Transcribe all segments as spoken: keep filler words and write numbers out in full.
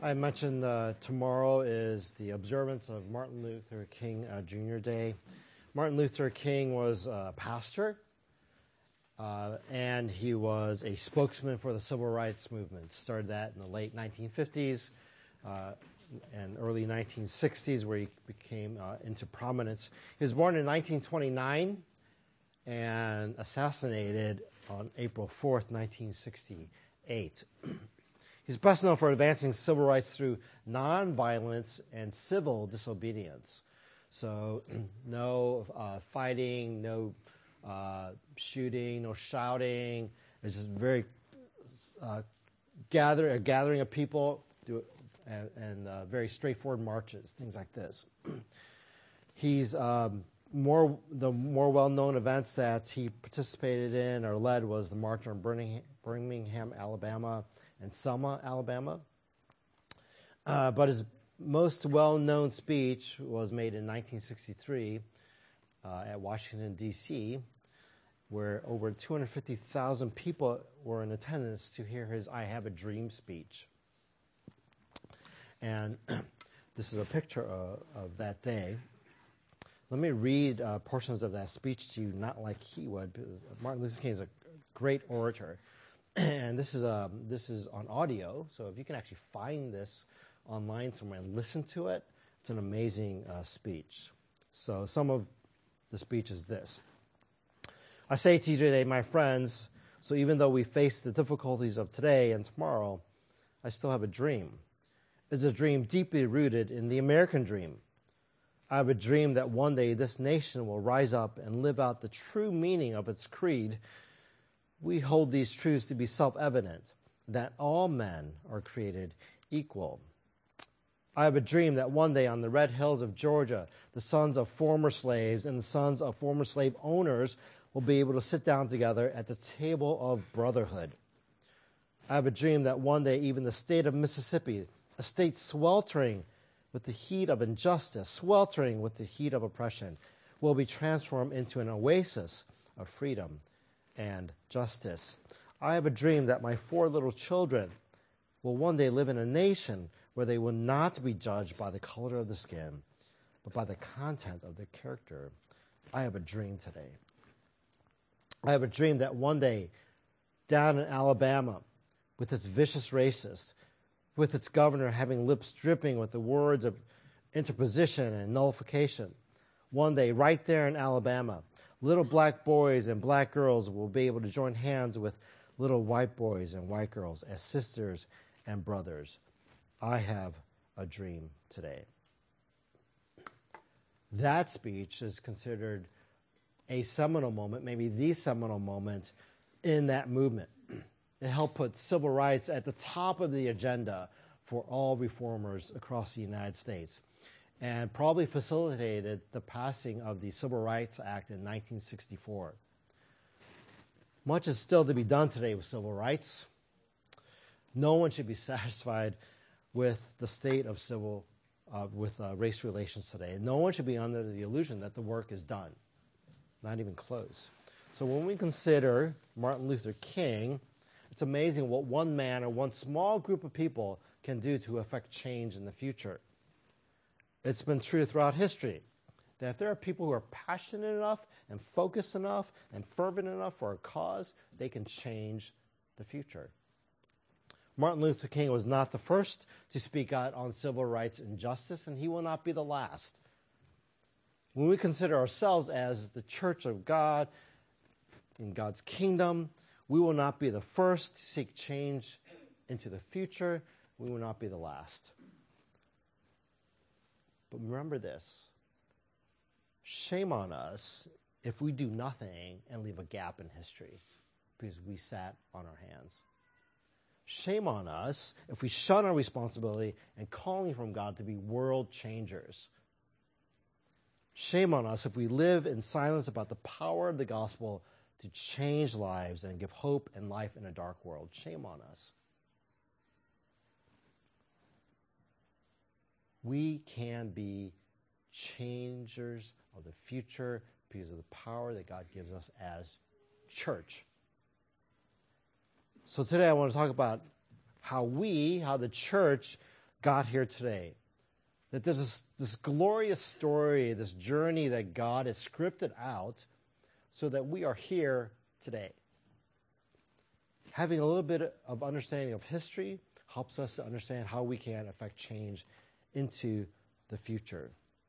I mentioned uh, tomorrow is the observance of Martin Luther King uh, Junior Day. Martin Luther King was a pastor, uh, and he was a spokesman for the civil rights movement. Started that in the late nineteen fifties uh, and early nineteen sixties, where he became uh, into prominence. He was born in nineteen twenty-nine and assassinated on April fourth, nineteen sixty-eight. He's best known for advancing civil rights through nonviolence and civil disobedience. So no uh, fighting, no uh, shooting, no shouting. It's just very uh, gather, a gathering of people do, and, and uh, very straightforward marches, things like this. He's um, more the more well-known events that he participated in or led was the March on Birmingham, Birmingham Alabama, and Selma, Alabama. Uh, but his most well-known speech was made in nineteen sixty-three uh, at Washington, D C, where over two hundred fifty thousand people were in attendance to hear his I Have a Dream speech. And this is a picture of, of that day. Let me read uh, portions of that speech to you, not like he would, because Martin Luther King is a great orator. And this is um, this is on audio, so if you can actually find this online somewhere and listen to it, it's an amazing uh, speech. So some of the speech is this. I say to you today, my friends, so even though we face the difficulties of today and tomorrow, I still have a dream. It's a dream deeply rooted in the American dream. I have a dream that one day this nation will rise up and live out the true meaning of its creed. We hold these truths to be self-evident, that all men are created equal. I have a dream that one day on the red hills of Georgia, the sons of former slaves and the sons of former slave owners will be able to sit down together at the table of brotherhood. I have a dream that one day even the state of Mississippi, a state sweltering with the heat of injustice, sweltering with the heat of oppression, will be transformed into an oasis of freedom and justice. I have a dream that my four little children will one day live in a nation where they will not be judged by the color of the skin, but by the content of their character. I have a dream today. I have a dream that one day down in Alabama, with its vicious racists, with its governor having lips dripping with the words of interposition and nullification, one day right there in Alabama, little black boys and black girls will be able to join hands with little white boys and white girls as sisters and brothers. I have a dream today. That speech is considered a seminal moment, maybe the seminal moment in that movement. It helped put civil rights at the top of the agenda for all reformers across the United States, and probably facilitated the passing of the Civil Rights Act in nineteen sixty-four. Much is still to be done today with civil rights. No one should be satisfied with the state of civil, uh, with uh, race relations today. No one should be under the illusion that the work is done, not even close. So when we consider Martin Luther King, it's amazing what one man or one small group of people can do to affect change in the future. It's been true throughout history that if there are people who are passionate enough and focused enough and fervent enough for a cause, they can change the future. Martin Luther King was not the first to speak out on civil rights and justice, and he will not be the last. When we consider ourselves as the church of God in God's kingdom, we will not be the first to seek change into the future. We will not be the last. But remember this. Shame on us if we do nothing and leave a gap in history because we sat on our hands. Shame on us if we shun our responsibility and calling from God to be world changers. Shame on us if we live in silence about the power of the gospel to change lives and give hope and life in a dark world. Shame on us. We can be changers of the future because of the power that God gives us as church. So today I want to talk about how we, how the church, got here today. That there's this, this glorious story, this journey that God has scripted out so that we are here today. Having a little bit of understanding of history helps us to understand how we can affect change into the future.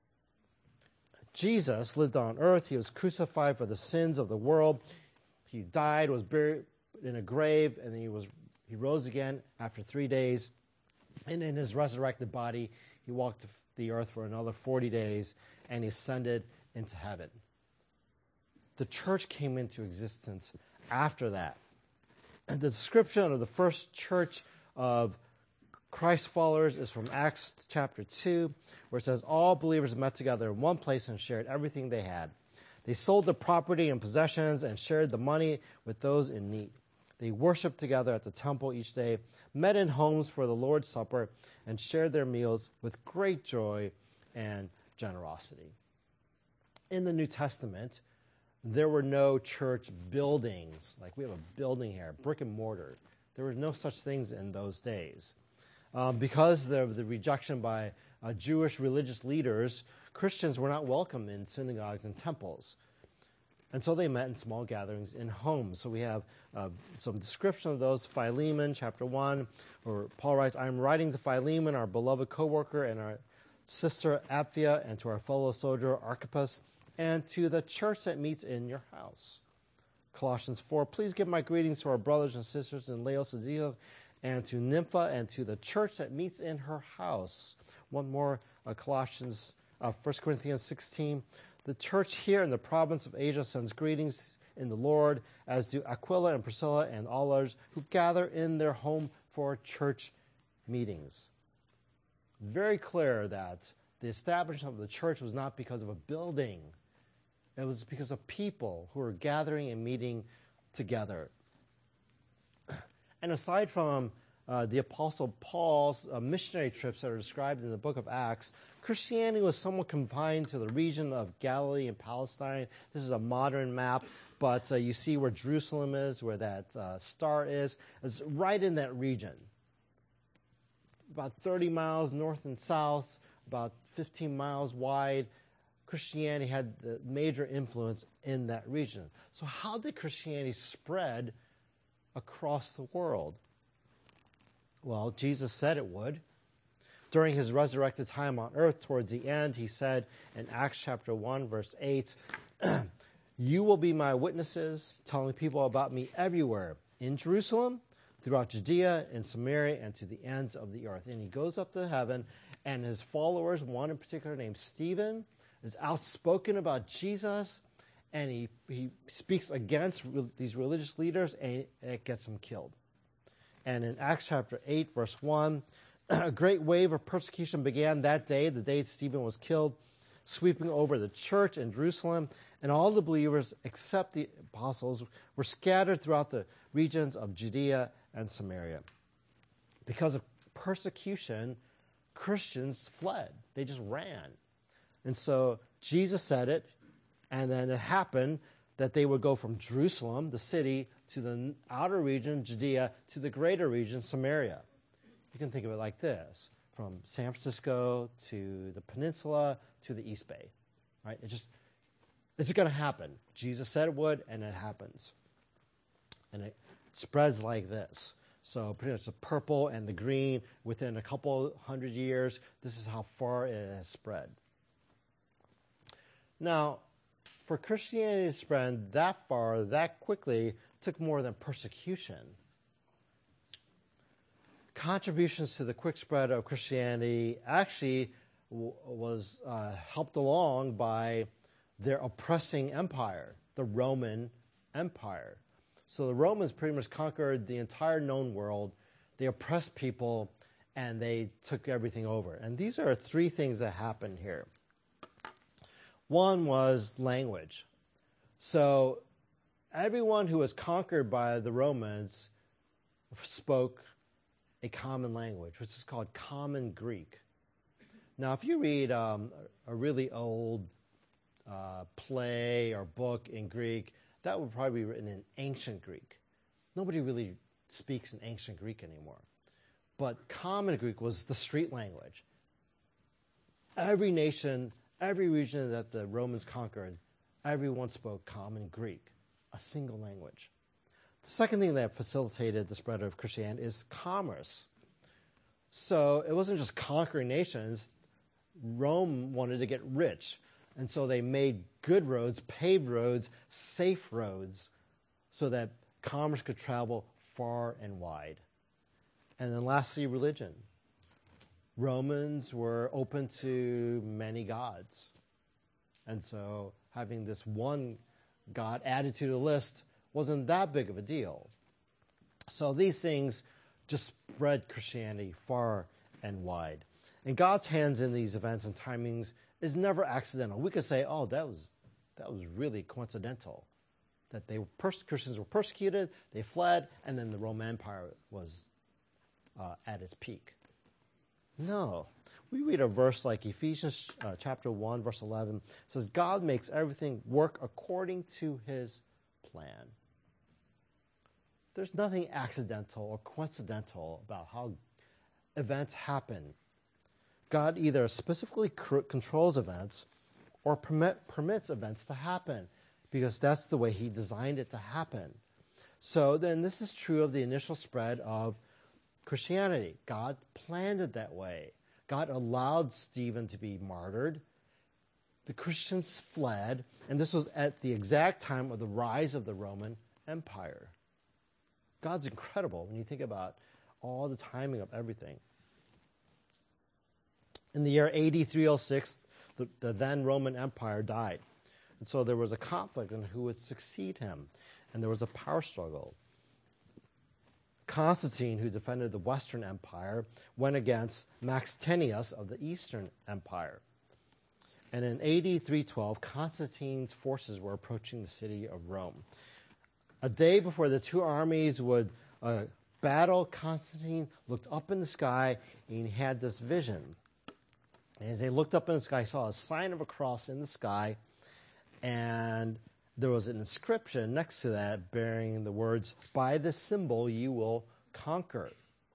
Jesus lived on earth. He was crucified for the sins of the world. He died, was buried in a grave, and then he was he rose again after three days. And in his resurrected body, he walked the earth for another forty days, and he ascended into heaven. The church came into existence after that. And the description of the first church of Christ followers is from Acts chapter two, where it says, all believers met together in one place and shared everything they had. They sold their property and possessions and shared the money with those in need. They worshiped together at the temple each day, met in homes for the Lord's Supper, and shared their meals with great joy and generosity. In the New Testament, there were no church buildings. Like we have a building here, brick and mortar. There were no such things in those days. Um, because of the rejection by uh, Jewish religious leaders, Christians were not welcome in synagogues and temples. And so they met in small gatherings in homes. So we have uh, some description of those. Philemon, chapter one, where Paul writes, I am writing to Philemon, our beloved co-worker, and our sister Apphia, and to our fellow soldier Archippus, and to the church that meets in your house. Colossians four, please give my greetings to our brothers and sisters in Laodicea, and to Nympha, and to the church that meets in her house. One more, uh, Colossians, uh, First Corinthians sixteen. The church here in the province of Asia sends greetings in the Lord, as do Aquila and Priscilla and all others who gather in their home for church meetings. Very clear that the establishment of the church was not because of a building. It was because of people who were gathering and meeting together. And aside from uh, the Apostle Paul's uh, missionary trips that are described in the book of Acts, Christianity was somewhat confined to the region of Galilee and Palestine. This is a modern map, but uh, you see where Jerusalem is, where that uh, star is. It's right in that region. About thirty miles north and south, about fifteen miles wide. Christianity had the major influence in that region. So how did Christianity spread across the world? Well, Jesus said it would. During his resurrected time on earth, towards the end, he said in Acts chapter one, verse eight, you will be my witnesses, telling people about me everywhere, in Jerusalem, throughout Judea, in Samaria, and to the ends of the earth. And he goes up to heaven, and his followers, one in particular named Stephen, is outspoken about Jesus, and he, he speaks against re- these religious leaders, and it gets him killed. And in Acts chapter eight, verse one, a great wave of persecution began that day, the day Stephen was killed, sweeping over the church in Jerusalem, and all the believers, except the apostles, were scattered throughout the regions of Judea and Samaria. Because of persecution, Christians fled. They just ran. And so Jesus said it, and then it happened that they would go from Jerusalem, the city, to the outer region, Judea, to the greater region, Samaria. You can think of it like this, from San Francisco to the peninsula to the East Bay, right? It just, it's going to happen. Jesus said it would, and it happens. And it spreads like this. So pretty much the purple and the green, within a couple hundred years, this is how far it has spread. Now, for Christianity to spread that far, that quickly, took more than persecution. Contributions to the quick spread of Christianity actually w- was uh, helped along by their oppressing empire, the Roman Empire. So the Romans pretty much conquered the entire known world. They oppressed people, and they took everything over. And these are three things that happened here. One was language. So everyone who was conquered by the Romans spoke a common language, which is called Common Greek. Now, if you read um, a really old uh, play or book in Greek, that would probably be written in ancient Greek. Nobody really speaks in ancient Greek anymore. but Common Greek was the street language. Every nation, every region that the Romans conquered, everyone spoke Common Greek, a single language. The second thing that facilitated the spread of Christianity is commerce. So it wasn't just conquering nations. Rome wanted to get rich, and so they made good roads, paved roads, safe roads, so that commerce could travel far and wide. And then lastly, religion. Romans were open to many gods. And so having this one God added to the list wasn't that big of a deal. So these things just spread Christianity far and wide. And God's hands in these events and timings is never accidental. We could say, oh, that was that was really coincidental. That they were pers- Christians were persecuted, they fled, and then the Roman Empire was uh, at its peak. No. We read a verse like Ephesians uh, chapter one, verse eleven. It says, God makes everything work according to his plan. There's nothing accidental or coincidental about how events happen. God either specifically cr- controls events or permit, permits events to happen because that's the way he designed it to happen. So then this is true of the initial spread of Christianity. God planned it that way. God allowed Stephen to be martyred. The Christians fled, and this was at the exact time of the rise of the Roman Empire. God's incredible when you think about all the timing of everything. In the year A D three oh six, the, the then Roman Empire died. And so there was a conflict on who would succeed him, and there was a power struggle. Constantine, who defended the Western Empire, went against Maxentius of the Eastern Empire. And in A D three twelve, Constantine's forces were approaching the city of Rome. A day before the two armies would uh, battle, Constantine looked up in the sky and he had this vision. And as they looked up in the sky, he saw a sign of a cross in the sky, and there was an inscription next to that bearing the words, "By this symbol you will conquer."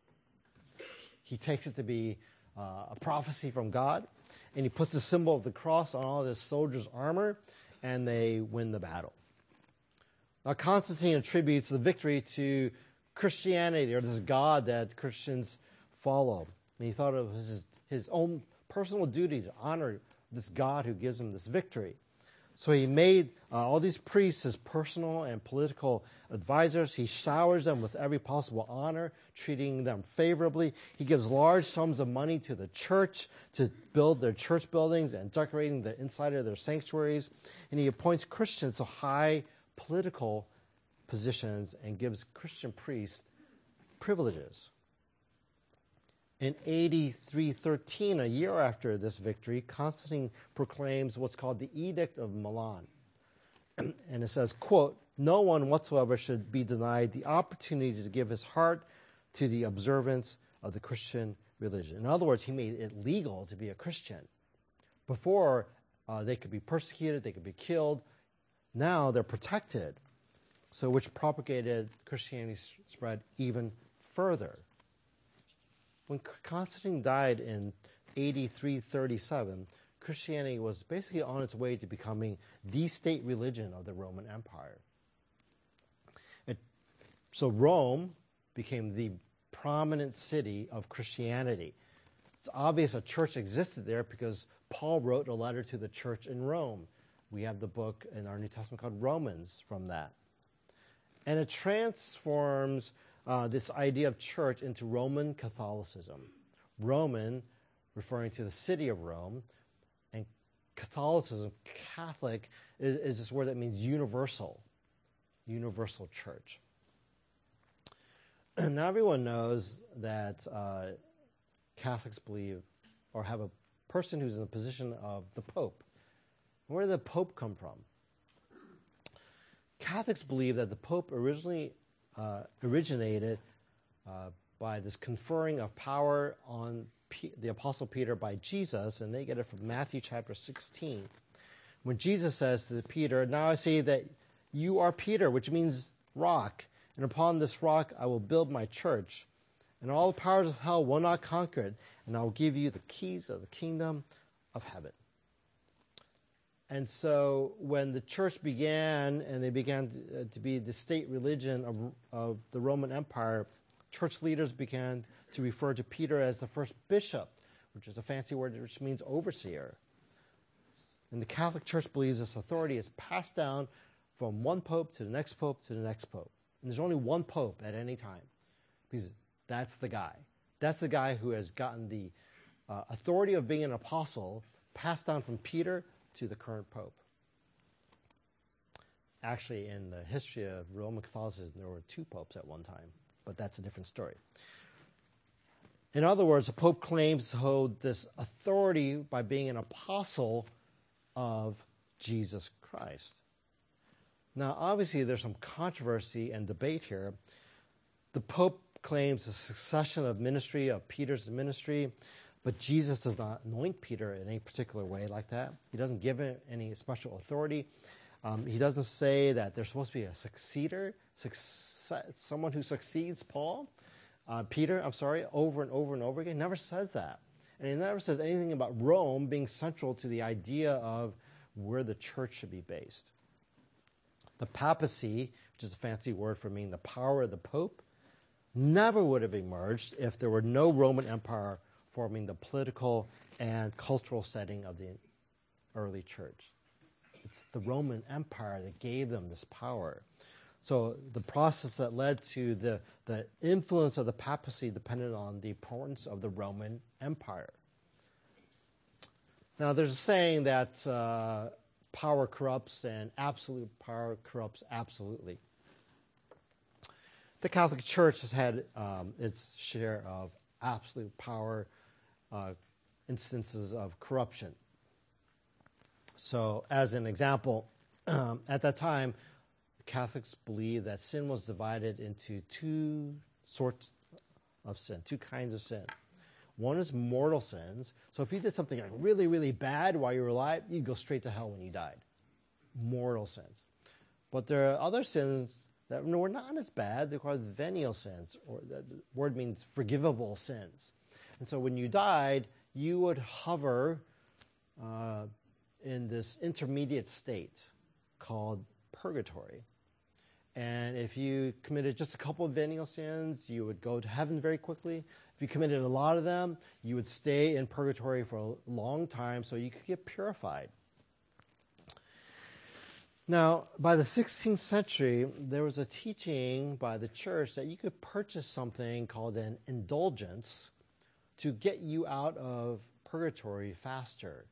He takes it to be uh, a prophecy from God, and he puts the symbol of the cross on all his soldiers' armor, and they win the battle. Now, Constantine attributes the victory to Christianity, or this God that Christians follow. And he thought it was his, his own personal duty to honor this God who gives him this victory. So he made uh, all these priests his personal and political advisors. He showers them with every possible honor, treating them favorably. He gives large sums of money to the church to build their church buildings and decorating the inside of their sanctuaries. And he appoints Christians to high political positions and gives Christian priests privileges. In A D three thirteen, a year after this victory, Constantine proclaims what's called the Edict of Milan. And it says, quote, "No one whatsoever should be denied the opportunity to give his heart to the observance of the Christian religion." In other words, he made it legal to be a Christian. Before, uh, they could be persecuted, they could be killed. Now they're protected, so which propagated Christianity's spread even further. When Constantine died in A D three thirty-seven, Christianity was basically on its way to becoming the state religion of the Roman Empire. It, so Rome became the prominent city of Christianity. It's obvious a church existed there because Paul wrote a letter to the church in Rome. We have the book in our New Testament called Romans from that. And it transforms uh, this idea of church into Roman Catholicism. Roman, referring to the city of Rome, and Catholicism, Catholic, is, is this word that means universal, universal church. And now everyone knows that uh, Catholics believe or have a person who's in the position of the Pope. Where did the Pope come from? Catholics believe that the Pope originally uh, originated uh, by this conferring of power on P- the Apostle Peter by Jesus, and they get it from Matthew chapter sixteen. When Jesus says to Peter, "Now I say that you are Peter," which means rock, "and upon this rock I will build my church, and all the powers of hell will not conquer it, and I will give you the keys of the kingdom of heaven. And so when the church began, and they began to, uh, to be the state religion of, of the Roman Empire, church leaders began to refer to Peter as the first bishop, which is a fancy word which means overseer. And the Catholic Church believes this authority is passed down from one pope to the next pope to the next pope. And there's only one pope at any time, because that's the guy. That's the guy who has gotten the uh, authority of being an apostle passed down from Peter to the current pope. Actually, in the history of Roman Catholicism, there were two popes at one time, but that's a different story. In other words, the pope claims to hold this authority by being an apostle of Jesus Christ. Now, obviously, there's some controversy and debate here. The pope claims the succession of ministry of Peter's ministry, but Jesus does not anoint Peter in any particular way like that. He doesn't give him any special authority. Um, he doesn't say that there's supposed to be a successor, success, someone who succeeds Paul, uh, Peter, I'm sorry, over and over and over again. He never says that. And he never says anything about Rome being central to the idea of where the church should be based. The papacy, which is a fancy word for meaning the power of the pope, never would have emerged if there were no Roman Empire forming the political and cultural setting of the early church. It's the Roman Empire that gave them this power. So the process that led to the, the influence of the papacy depended on the importance of the Roman Empire. Now, there's a saying that uh, power corrupts and absolute power corrupts absolutely. The Catholic Church has had um, its share of absolute power uh, instances of corruption. So, as an example, um, at that time, Catholics believed that sin was divided into two sorts of sin, two kinds of sin. One is mortal sins. So if you did something like really, really bad while you were alive, you'd go straight to hell when you died. Mortal sins. But there are other sins that were not as bad. They're called venial sins, or the word means forgivable sins. And so when you died, you would hover uh, in this intermediate state called purgatory. And if you committed just a couple of venial sins, you would go to heaven very quickly. If you committed a lot of them, you would stay in purgatory for a long time so you could get purified. Now, by the sixteenth century, there was a teaching by the church that you could purchase something called an indulgence to get you out of purgatory faster.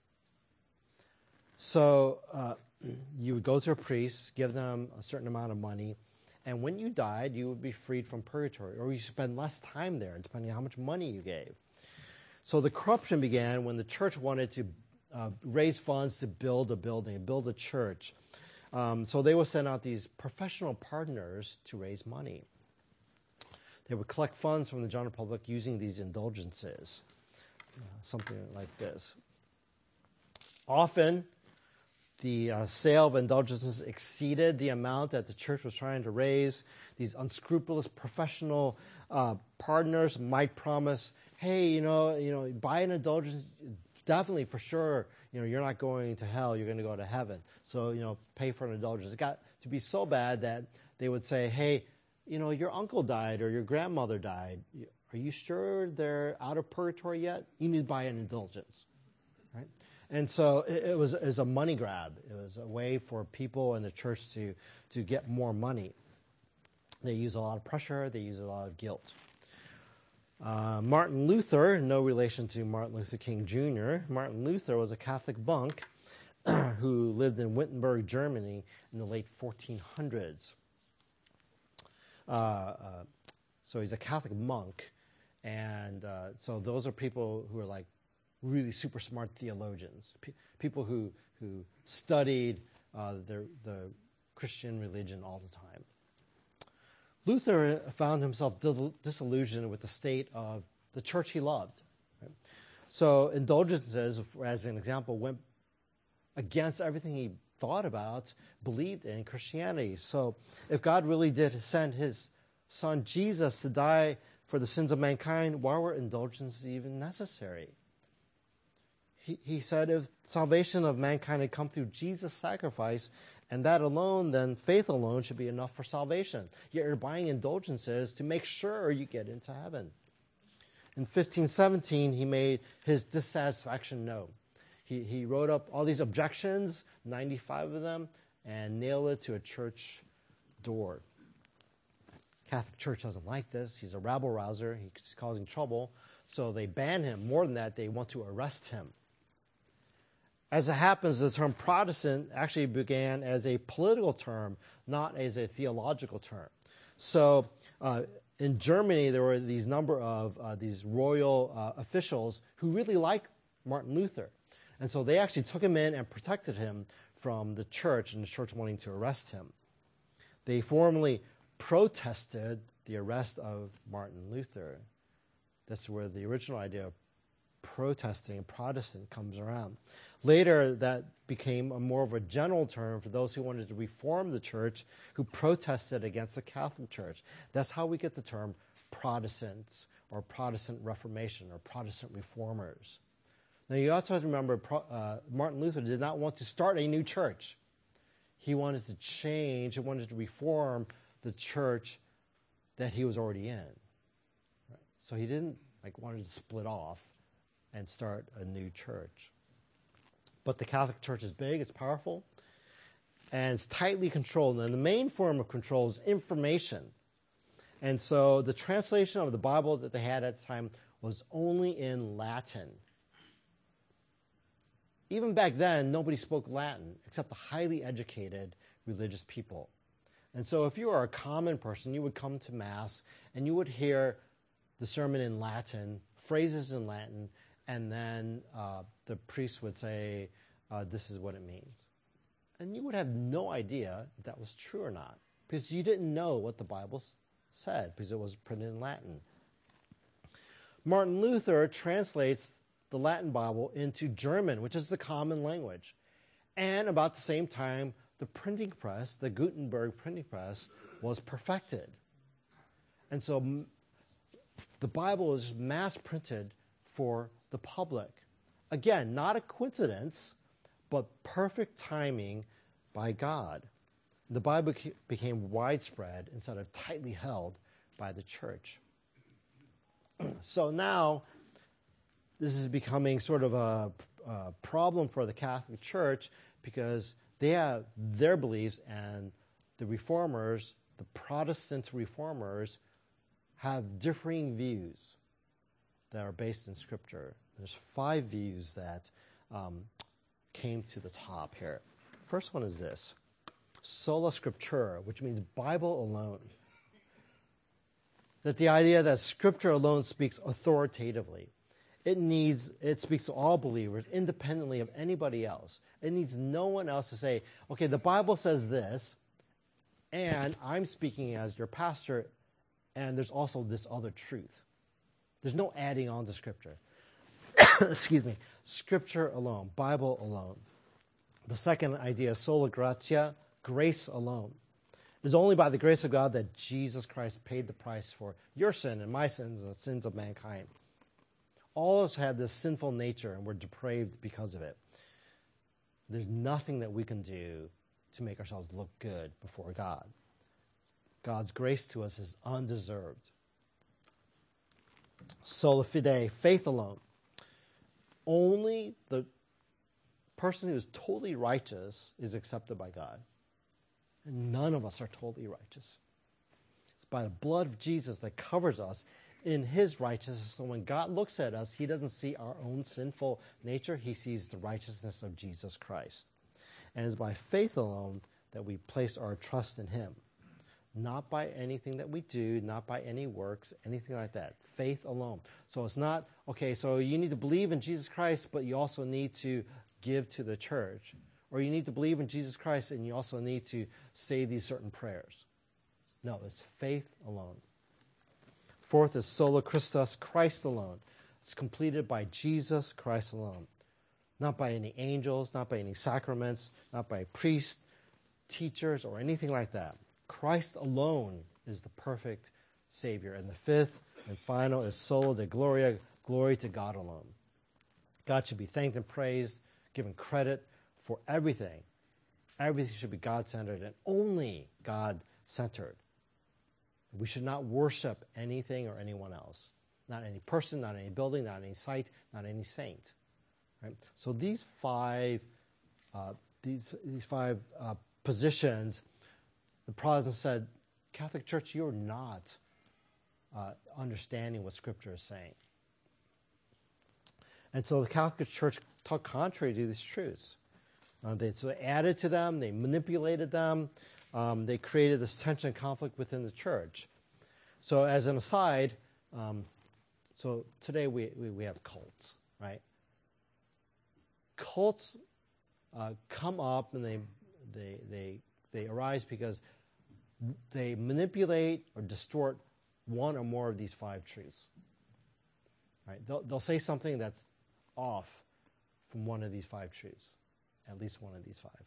So uh, you would go to a priest, give them a certain amount of money, and when you died, you would be freed from purgatory, or you spend less time there, depending on how much money you gave. So the corruption began when the church wanted to uh, raise funds to build a building, build a church. Um, so they would send out these professional partners to raise money. They would collect funds from the general public using these indulgences, uh, something like this. Often, the uh, sale of indulgences exceeded the amount that the church was trying to raise. These unscrupulous professional uh, partners might promise, hey, you know, you know, buy an indulgence, definitely for sure, you know, you're not going to hell, you're going to go to heaven. So, you know, pay for an indulgence. It got to be so bad that they would say, hey, you know, your uncle died or your grandmother died. Are you sure they're out of purgatory yet? You need to buy an indulgence, right? And so it, it, was, it was a money grab. It was a way for people in the church to, to get more money. They use a lot of pressure. They use a lot of guilt. Uh, Martin Luther, no relation to Martin Luther King Junior Martin Luther was a Catholic monk who lived in Wittenberg, Germany in the late fourteen hundreds. Uh, uh, so he's a Catholic monk. And uh, so those are people who are like really super smart theologians, P- people who, who studied uh, the, the Christian religion all the time. Luther found himself disillusioned with the state of the church he loved. Right? So indulgences, as an example, went against everything he thought about, believed in Christianity. So if God really did send his son Jesus to die for the sins of mankind, why were indulgences even necessary? He, he said if salvation of mankind had come through Jesus' sacrifice, and that alone, then faith alone should be enough for salvation. Yet you're buying indulgences to make sure you get into heaven. In fifteen seventeen, he made his dissatisfaction known. He, he wrote up all these objections, ninety-five of them, and nailed it to a church door. Catholic Church doesn't like this. He's a rabble-rouser. He's causing trouble. So they ban him. More than that, they want to arrest him. As it happens, the term Protestant actually began as a political term, not as a theological term. So uh, in Germany, there were these number of uh, these royal uh, officials who really liked Martin Luther. And so they actually took him in and protected him from the church and the church wanting to arrest him. They formally protested the arrest of Martin Luther. That's where the original idea of protesting, Protestant, comes around. Later, that became a more of a general term for those who wanted to reform the church, who protested against the Catholic Church. That's how we get the term Protestants or Protestant Reformation or Protestant Reformers. Now, you also have to remember uh, Martin Luther did not want to start a new church. He wanted to change, he wanted to reform the church that he was already in. Right? So he didn't like wanted to split off and start a new church. But the Catholic Church is big, it's powerful, and it's tightly controlled. And the main form of control is information. And so the translation of the Bible that they had at the time was only in Latin. Even back then, nobody spoke Latin except the highly educated religious people. And so if you are a common person, you would come to Mass and you would hear the sermon in Latin, phrases in Latin, and then uh, the priest would say, uh, this is what it means. And you would have no idea if that was true or not, because you didn't know what the Bible said, because it was printed in Latin. Martin Luther translates the Latin Bible into German, which is the common language. And about the same time, the printing press, the Gutenberg printing press, was perfected. And so m- the Bible is mass printed for the public. Again, not a coincidence, but perfect timing by God. The Bible became widespread instead of tightly held by the church. So now, this is becoming sort of a, a problem for the Catholic Church because they have their beliefs, and the reformers, the Protestant reformers, have differing views that are based in Scripture. There's five views that um, came to the top here. First one is this: sola scriptura, which means Bible alone. That the idea that Scripture alone speaks authoritatively. It needs, it speaks to all believers independently of anybody else. It needs no one else to say, okay, the Bible says this, and I'm speaking as your pastor, and there's also this other truth. There's no adding on to Scripture. Excuse me. Scripture alone, Bible alone. The second idea, sola gratia, grace alone. It's only by the grace of God that Jesus Christ paid the price for your sin and my sins and the sins of mankind. All of us have this sinful nature, and we're depraved because of it. There's nothing that we can do to make ourselves look good before God. God's grace to us is undeserved. Sola fide, faith alone. Only the person who is totally righteous is accepted by God. And none of us are totally righteous. It's by the blood of Jesus that covers us in his righteousness. So when God looks at us, he doesn't see our own sinful nature. He sees the righteousness of Jesus Christ. And it's by faith alone that we place our trust in him. Not by anything that we do, not by any works, anything like that. Faith alone. So it's not, okay, so you need to believe in Jesus Christ, but you also need to give to the church. Or you need to believe in Jesus Christ and you also need to say these certain prayers. No, it's faith alone. Fourth is sola Christus, Christ alone. It's completed by Jesus Christ alone. Not by any angels, not by any sacraments, not by priests, teachers, or anything like that. Christ alone is the perfect Savior. And the fifth, And final is Sola Deo Gloria, glory to God alone. God should be thanked and praised, given credit for everything. Everything should be God-centered and only God-centered. We should not worship anything or anyone else. Not any person, not any building, not any site, not any saint. Right? So these five, uh, these these five uh, positions, the Protestants said, Catholic Church, you're not uh, understanding what Scripture is saying. And so the Catholic Church taught contrary to these truths. Uh, they, so they added to them, they manipulated them, um, they created this tension and conflict within the church. So as an aside, um, so today we, we, we have cults, right? Cults uh, come up and they, they, they, they arise because they manipulate or distort one or more of these five truths. Right? They'll, they'll say something that's off from one of these five truths, at least one of these five.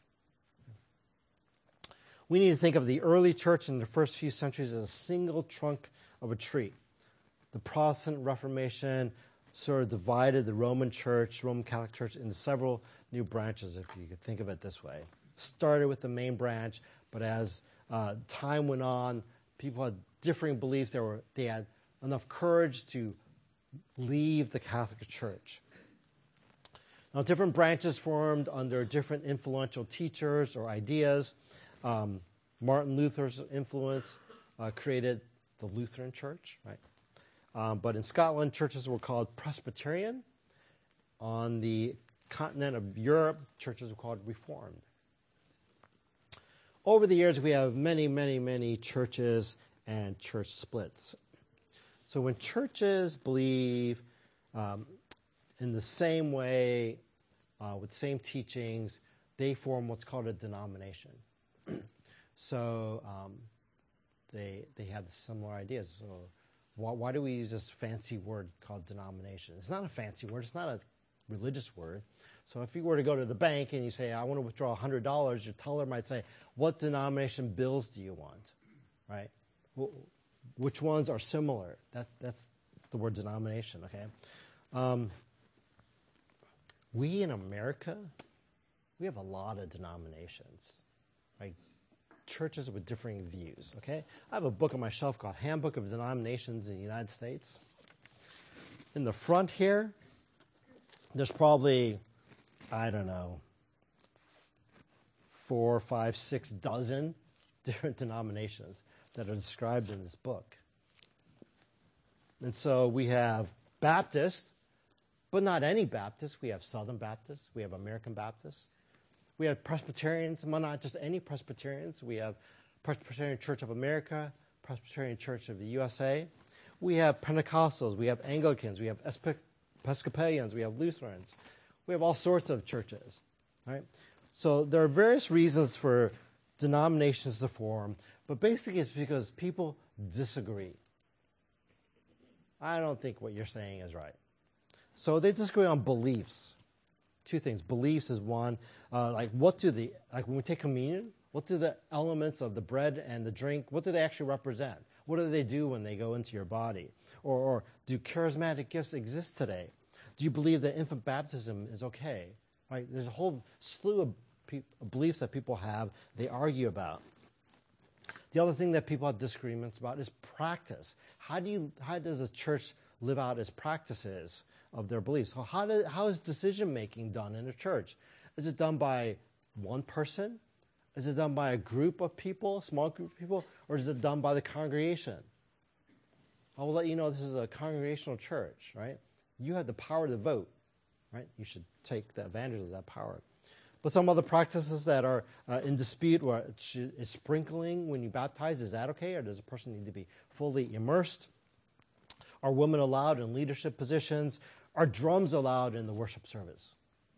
We need to think of the early church in the first few centuries as a single trunk of a tree. The Protestant Reformation sort of divided the Roman Church, Roman Catholic Church, into several new branches, if you could think of it this way. Started with the main branch, but as uh, time went on, people had differing beliefs. They, were, they had enough courage to leave the Catholic Church. Now, different branches formed under different influential teachers or ideas. Um, Martin Luther's influence uh, created the Lutheran Church, right? Um, but in Scotland, churches were called Presbyterian. On the continent of Europe, churches were called Reformed. Over the years, we have many, many, many churches and church splits. So when churches believe um, in the same way, uh, with the same teachings, they form what's called a denomination. so um, they they have similar ideas. So why, why do we use this fancy word called denomination? It's not a fancy word. It's not a religious word. So if you were to go to the bank and you say, I want to withdraw one hundred dollars, your teller might say, what denomination bills do you want? Right? Well, which ones are similar? That's that's the word denomination, okay? Um, we in America, we have a lot of denominations, right? Churches with differing views, okay? I have a book on my shelf called Handbook of Denominations in the United States. In the front here, there's probably, I don't know, four, five, six dozen different denominations that are described in this book. And so we have Baptist, but not any Baptist. We have Southern Baptist. We have American Baptist. We have Presbyterians, but not just any Presbyterians. We have Presbyterian Church of America, Presbyterian Church of the U S A. We have Pentecostals. We have Anglicans. We have Episcopalians. We have Lutherans. We have all sorts of churches, right? So there are various reasons for denominations to form, but basically it's because people disagree. I don't think what you're saying is right. So they disagree on beliefs. Two things. Beliefs is one. Uh, like what do the, like when we take communion, what do the elements of the bread and the drink, what do they actually represent? What do they do when they go into your body? Or, or do charismatic gifts exist today? Do you believe that infant baptism is okay? Right? There's a whole slew of pe- beliefs that people have, they argue about. The other thing that people have disagreements about is practice. How do you, how does a church live out its practices of their beliefs? So how, do, how is decision-making done in a church? Is it done by one person? Is it done by a group of people, a small group of people? Or is it done by the congregation? I will let you know this is a congregational church, right? You have the power to vote, right? You should take the advantage of that power. But some other practices that are uh, in dispute, or is sprinkling when you baptize, is that okay? Or does a person need to be fully immersed? Are women allowed in leadership positions? Are drums allowed in the worship service?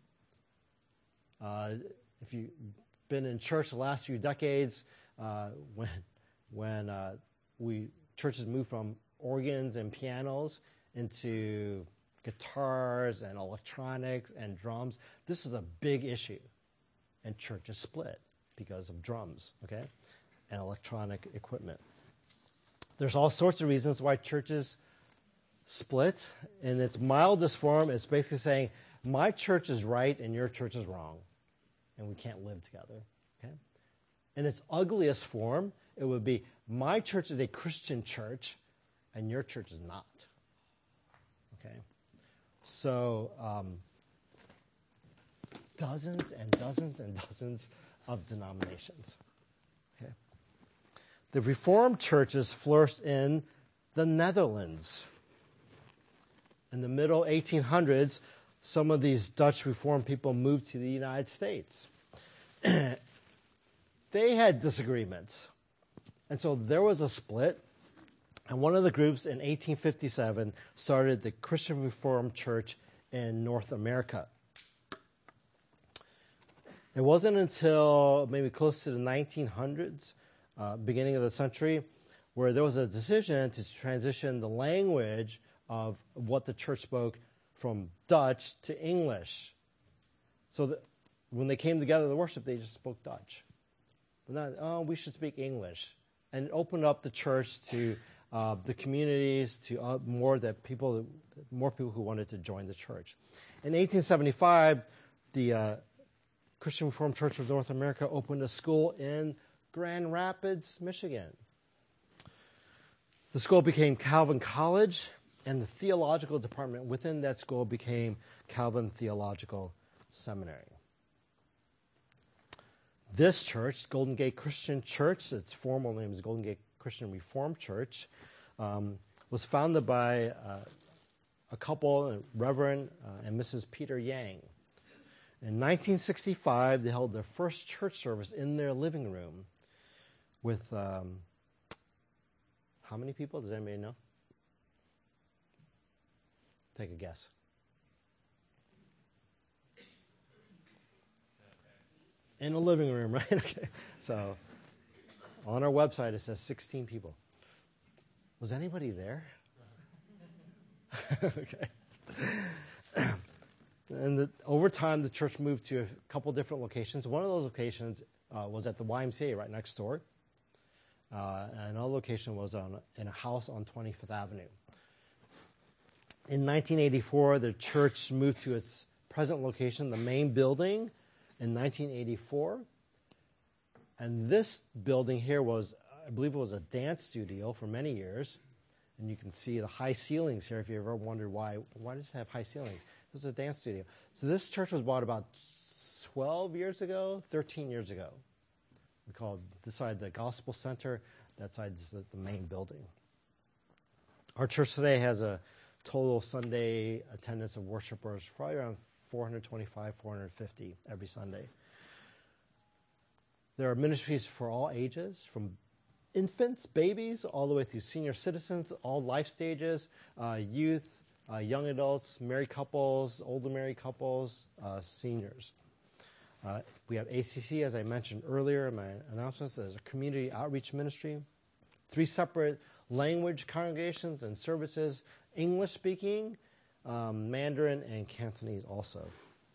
Uh, if you've been in church the last few decades, uh, when when uh, we churches moved from organs and pianos into guitars and electronics and drums, this is a big issue. And churches split because of drums, okay, and electronic equipment. There's all sorts of reasons why churches split. In its mildest form, it's basically saying, my church is right and your church is wrong, and we can't live together. Okay? In its ugliest form, it would be, my church is a Christian church and your church is not. Okay? So, um, dozens and dozens and dozens of denominations. Okay? The Reformed churches flourished in the Netherlands. In the middle eighteen hundreds, some of these Dutch Reformed people moved to the United States. They had disagreements. And so there was a split. And one of the groups in eighteen fifty-seven started the Christian Reformed Church in North America. It wasn't until maybe close to the nineteen hundreds, uh, beginning of the century, where there was a decision to transition the language of what the church spoke from Dutch to English. So that when they came together to worship, they just spoke Dutch. But not, oh, we should speak English. And it opened up the church to uh, the communities, to uh, more that people, more people who wanted to join the church. In eighteen seventy-five, the uh, Christian Reformed Church of North America opened a school in Grand Rapids, Michigan. The school became Calvin College, and the theological department within that school became Calvin Theological Seminary. This church, Golden Gate Christian Church, its formal name is Golden Gate Christian Reformed Church, um, was founded by uh, a couple, Reverend uh, and Missus Peter Yang. In nineteen sixty-five, they held their first church service in their living room with, um, how many people? Does anybody know? Take a guess. In a living room, right? Okay. So on our website, it says sixteen people. Was anybody there? Okay. And the, over time, the church moved to a couple different locations. One of those locations uh, was at the Y M C A right next door. Uh, and another location was on, in a house on twenty-fifth Avenue. In nineteen eighty-four, the church moved to its present location, the main building, in nineteen eighty-four. And this building here was, I believe it was a dance studio for many years. And you can see the high ceilings here if you ever wondered why, why does it have high ceilings? It was a dance studio. So this church was bought about twelve years ago, thirteen years ago. We call this side the Gospel Center, that side is the, the main building. Our church today has a total Sunday attendance of worshipers, probably around four hundred twenty-five, four hundred fifty every Sunday. There are ministries for all ages, from infants, babies, all the way through senior citizens, all life stages, uh, youth, uh, young adults, married couples, older married couples, uh, seniors. Uh, we have A C C, as I mentioned earlier in my announcements, as a community outreach ministry. Three separate language congregations and services, English speaking, um, Mandarin, and Cantonese also.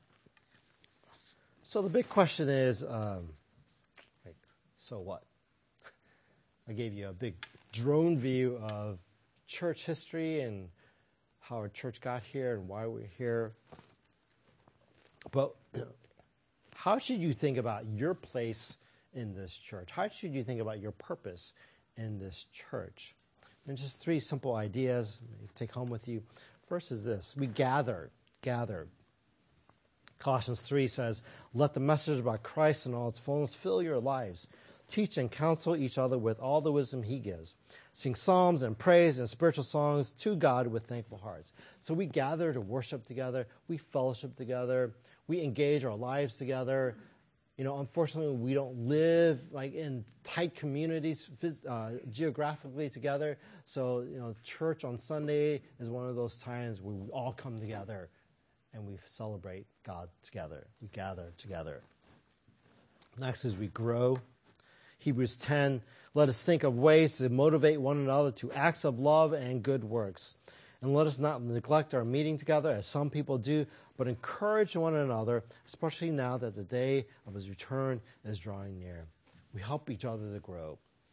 So the big question is, um, like, so what? I gave you a big drone view of church history and how our church got here and why we're here. But how should you think about your place in this church? How should you think about your purpose in this church? And just three simple ideas you take home with you. First is this: we gather, gather. Colossians three says, "Let the message about Christ and all its fullness fill your lives. Teach and counsel each other with all the wisdom he gives. Sing psalms and praise and spiritual songs to God with thankful hearts." So we gather to worship together. We fellowship together. We engage our lives together. You know, unfortunately, we don't live like in tight communities uh, geographically together. So, you know, church on Sunday is one of those times where we all come together and we celebrate God together. We gather together. Next is we grow. Hebrews ten, let us think of ways to motivate one another to acts of love and good works. And let us not neglect our meeting together, as some people do, but encourage one another, especially now that the day of his return is drawing near. We help each other to grow.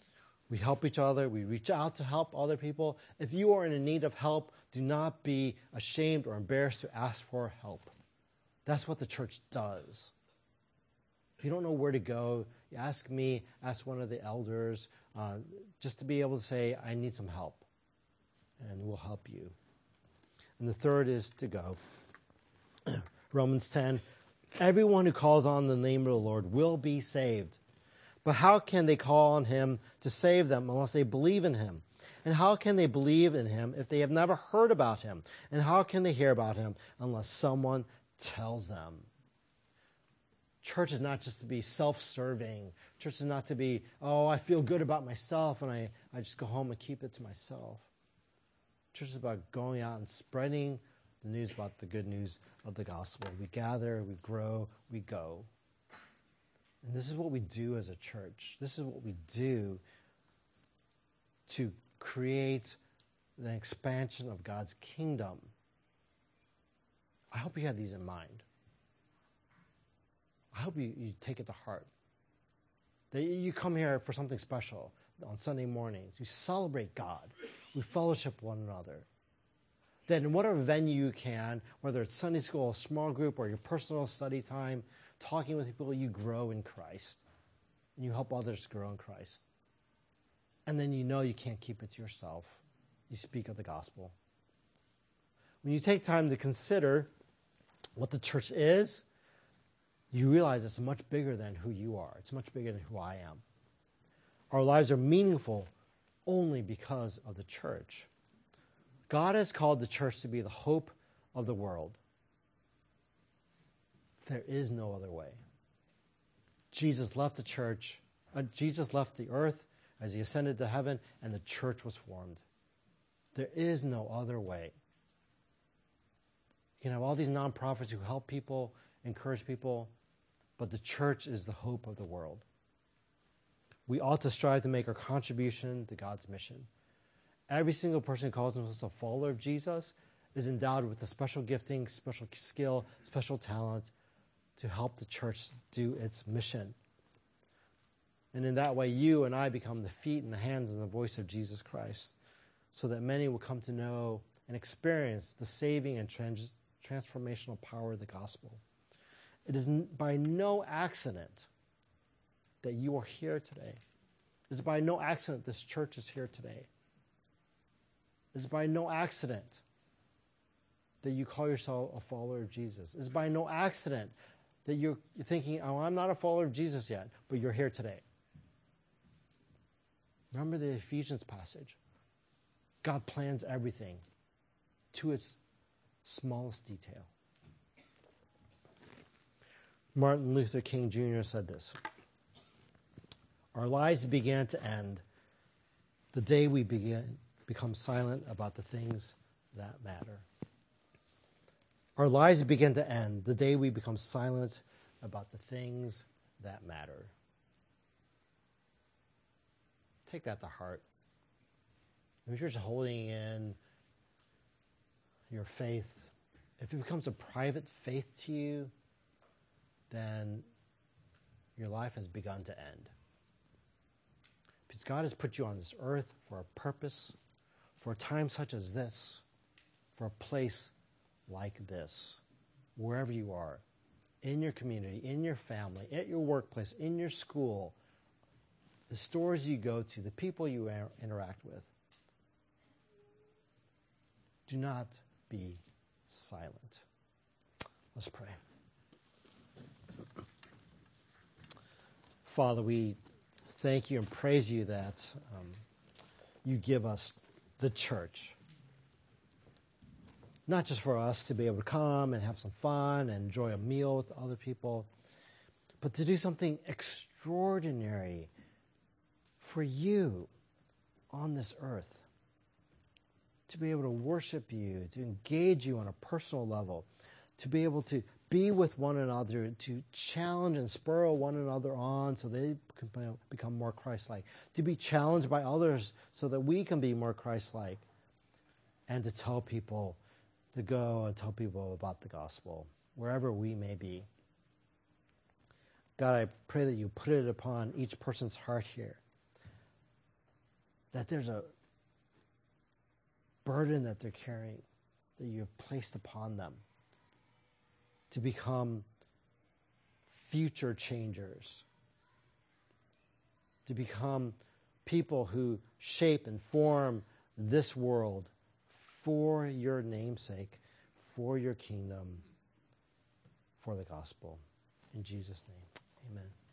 We help each other. We reach out to help other people. If you are in need of help, do not be ashamed or embarrassed to ask for help. That's what the church does. If you don't know where to go, you ask me, ask one of the elders, uh, just to be able to say, I need some help, and we'll help you. And the third is to go. Romans ten, everyone who calls on the name of the Lord will be saved. But how can they call on him to save them unless they believe in him? And how can they believe in him if they have never heard about him? And how can they hear about him unless someone tells them? Church is not just to be self-serving. Church is not to be, oh, I feel good about myself and I, I just go home and keep it to myself. Church is about going out and spreading the news about the good news of the gospel. We gather, we grow, we go. And this is what we do as a church. This is what we do to create the expansion of God's kingdom. I hope you have these in mind. I hope you, you take it to heart. That you come here for something special on Sunday mornings. You celebrate God. We fellowship one another. That in whatever venue you can, whether it's Sunday school, small group, or your personal study time, talking with people, you grow in Christ. And you help others grow in Christ. And then you know you can't keep it to yourself. You speak of the gospel. When you take time to consider what the church is, you realize it's much bigger than who you are. It's much bigger than who I am. Our lives are meaningful only because of the church. God has called the church to be the hope of the world. There is no other way. Jesus left the church, uh, Jesus left the earth as he ascended to heaven, and the church was formed. There is no other way. You can have all these nonprofits who help people, encourage people, but the church is the hope of the world. We ought to strive to make our contribution to God's mission. Every single person who calls themselves a follower of Jesus is endowed with a special gifting, special skill, special talent to help the church do its mission. And in that way, you and I become the feet and the hands and the voice of Jesus Christ, so that many will come to know and experience the saving and trans- transformational power of the gospel. It is n- by no accident that you are here today. It is by no accident this church is here today. It is by no accident that you call yourself a follower of Jesus. It is by no accident that you're thinking, oh, I'm not a follower of Jesus yet, but you're here today. Remember the Ephesians passage. God plans everything to its smallest detail. Martin Luther King Junior said this: our lives began to end the day we began, become silent about the things that matter. Our lives begin to end the day we become silent about the things that matter. Take that to heart. If you're just holding in your faith, if it becomes a private faith to you, then your life has begun to end. Because God has put you on this earth for a purpose, for a time such as this, for a place like this, wherever you are, in your community, in your family, at your workplace, in your school, the stores you go to, the people you interact with. Do not be silent. Let's pray. Father, we thank you and praise you that um, you give us the church. Not just for us to be able to come and have some fun and enjoy a meal with other people, but to do something extraordinary for you on this earth. To be able to worship you, to engage you on a personal level, to be able to be with one another, to challenge and spur one another on so they can become more Christ-like, to be challenged by others so that we can be more Christ-like, and to tell people, to go and tell people about the gospel, wherever we may be. God, I pray that you put it upon each person's heart here, that there's a burden that they're carrying, that you have placed upon them to become future changers, to become people who shape and form this world for your namesake, for your kingdom, for the gospel. In Jesus' name, amen.